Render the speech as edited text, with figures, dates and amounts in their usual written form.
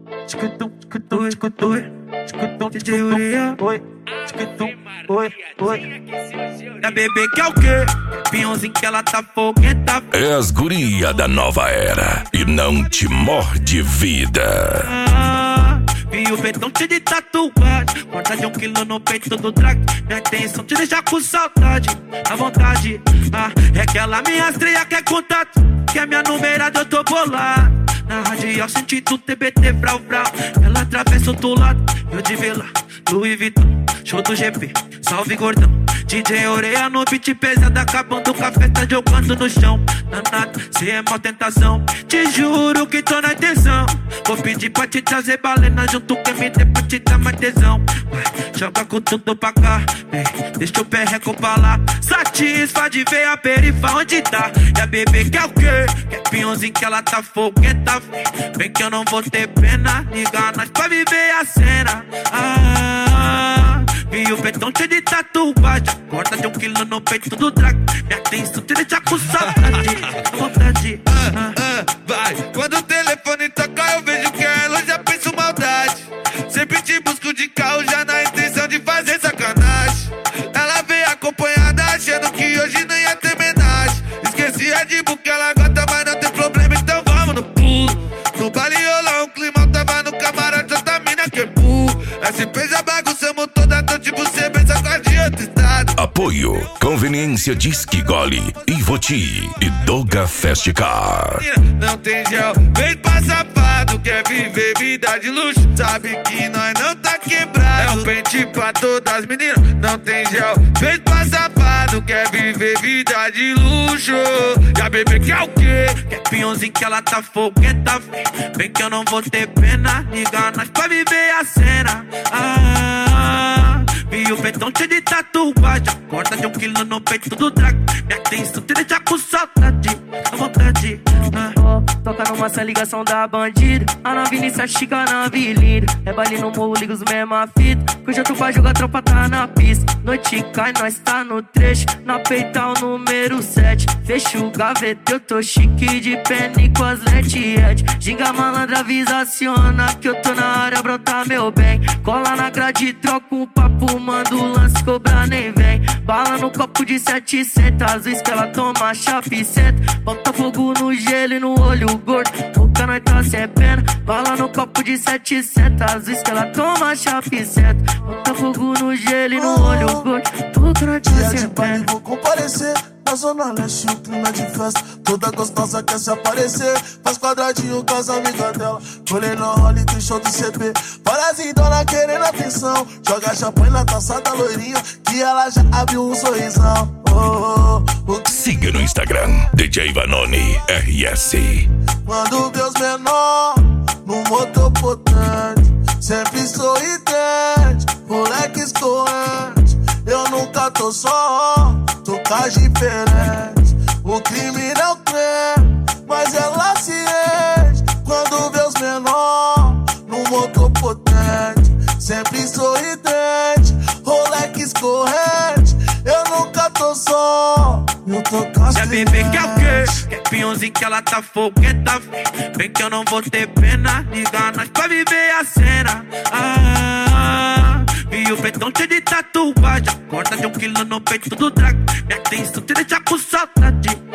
DJ Ureia. A bebê quer o quê? Pinhãozinho que ela tá fogueta. É as guria da nova era e não te morde vida. E o betão te de tatuagem, guarda de 1 quilo no peito do drag. Minha intenção te deixar com saudade, à vontade. É que ela me rastreia, quer contato, que é minha numerada, eu tô bolado. Na radial senti do TBT, brau, brau. Ela atravessa outro lado, eu de vela, Louis Vuitton, show do GP, salve gordão. DJ Ureia no beat pesado, acabando com a festa, jogando no chão. Danado, cê é mó tentação, te juro que tô na intenção. Vou pedir pra te trazer balena junto com MD pra te dar mais tesão. Vai, joga com tudo pra cá, vem, deixa o perreco pra lá. Satisfa de ver a perifa onde tá. E a bebê quer o quê? Quer pinhãozinho que ela tá fogueta. Vem que eu não vou ter pena, liga nós pra viver a cena. E o betão cheio de tatuagem, corta de 1 quilo no peito do drag. Minha atenção te deixa com saudade, à vontade. Vai, quando o telefone toca eu vejo que ela já penso maldade. Sempre te busco de carro já na intenção de fazer sacanagem. Ela veio acompanhada achando que hoje não ia ter homenagem. Esqueci a de book, ela gosta mas não tem problema, então vamos no pulo. No baile rolou um climão, tava no camarote, outra mina que pulo. SP já bagunçamos toda noite, você pensa com a de outro estado. Apoio, Conveniência Disque Gole, Ivoti e Doga Fast Car. Não tem gel, vem pra safado, quer viver vida de luxo. Sabe que nós não tá quebrado, é um pente pra todas as meninas. Não tem gel, vem pra safado, quer viver vida de luxo. E a bebê quer o quê? Quer pinhãozinho que ela tá fogueta. Vem que eu não vou ter pena, liga nós pra viver a cena. E o betão cheio de tatuagem, corta de 1 quilo no peito do drag. Minha atenção te deixa com saudade, à vontade. Toca numa essa ligação da bandida. A nave inicial chica na avenida. É baile no morro, liga os mesma fita. Que hoje eu tô pra jogar, a tropa tá na pista. Noite cai, nós tá no trecho. Na peita o número 7. Fecha o gaveta, eu tô chique de pena e com as lentes. Ginga malandra, avisa, aciona que eu tô na área, brota meu bem. Cola na grade, troca um papo, manda o lance, cobra nem vem. Bala no copo de 700, às vezes que ela toma chape senta. Bota fogo no gelo e no olho gordo, boca nós tá sem pena. Bala no copo de 700, às vezes que ela toma chape senta. Bota fogo no gelo e no olho gordo, boca nós tá sem pena. Vou comparecer na zona leste, o clima de festa. Toda gostosa quer se aparecer, faz quadradinho com as amigas dela. Colei no role, tem show do CP. Parasitona querendo atenção, joga champanhe na taça da loirinha, que ela já abriu um sorrisão. Siga no Instagram, DJ Vanoni RS. Quando Deus menor, no motor potente, sempre sorridente, moleque escorrente. Eu nunca tô só, tô com diferente. O crime não creme, mas ela se enche. Quando Deus menor, no motor potente, sempre sorridente, moleque escorrente. Eu nunca tô só, eu tô com a bebê quer o quê? Quer pinhãozinho que ela tá fogueta. Vem que eu não vou ter pena, liga nós pra viver a cena. E o betão cheio de tatuagem, corta de 1 quilo no peito do drag. Minha atenção te deixa com saudade,